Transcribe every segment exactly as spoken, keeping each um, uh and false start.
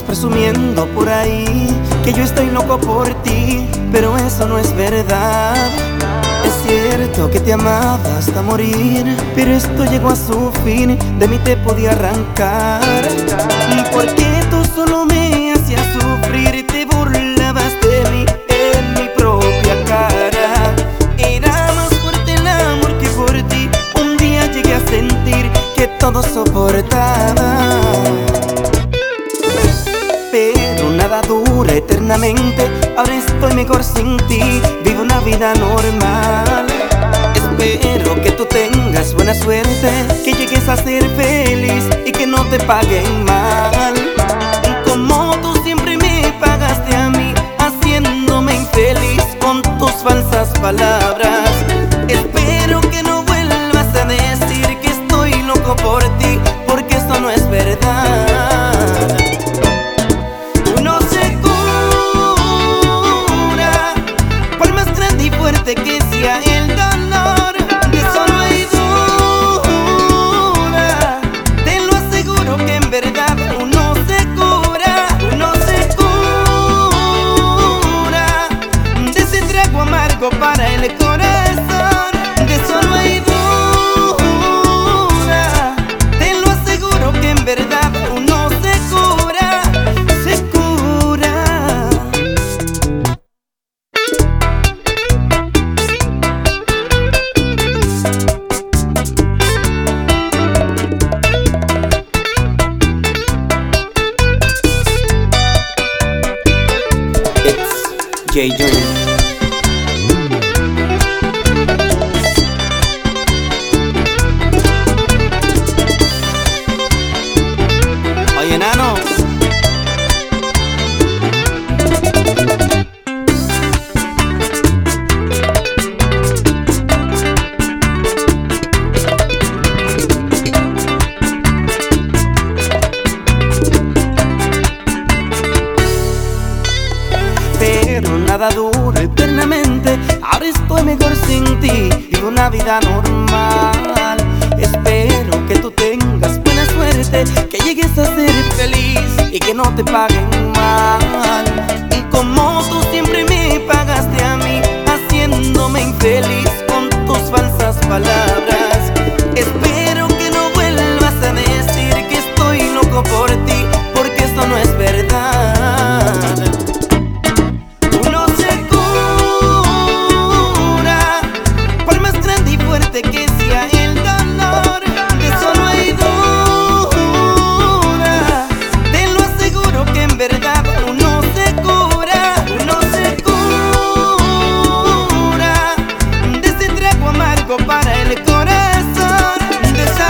presumiendo por ahí que yo estoy loco por ti, pero eso no es verdad. Es cierto que te amaba hasta morir, pero esto llegó a su fin, de mí te podía arrancar. Porque tú solo me hacías sufrir, te burlabas de mí en mi propia cara. Era más fuerte el amor que por ti, un día llegué a sentir que todo soportaba. Pero nada dura eternamente, ahora estoy mejor sin ti, vivo una vida normal. Espero que tú tengas buena suerte, que llegues a ser feliz y que no te paguen mal. Como tú siempre me pagaste a mí, haciéndome infeliz con tus falsas palabras. Espero que no vuelvas a decir que estoy loco por ti, porque esto no es verdad. Que sea el dolor, de eso no hay duda. Te lo aseguro que en verdad uno se cura, uno se cura de ese trago amargo para el corazón. De eso no hay duda. Te lo aseguro que en verdad uno se cura, se cura. Jay Junior Oye, nano, pero nada dura eternamente, ahora estoy mejor sin ti, vivo una vida normal. Espero que tú tengas buena suerte, que llegues a ser feliz y que no te paguen mal. Y como tú siempre me pagaste a mí, haciéndome infeliz con tus falsas palabras. Espero que no vuelvas a decir que estoy loco por ti, porque esto no es verdad. Que sea el dolor, de eso no hay duda. Te lo aseguro que en verdad uno se cura, uno se cura de ese trago amargo para el corazón, de esa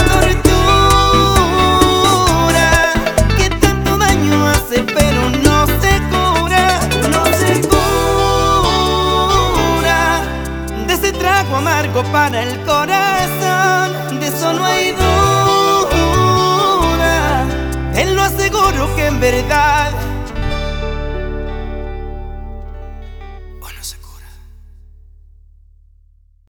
tortura que tanto daño hace pero no se cura, no se cura de ese trago amargo para el corazón. De eso no hay duda, te lo aseguro que en verdad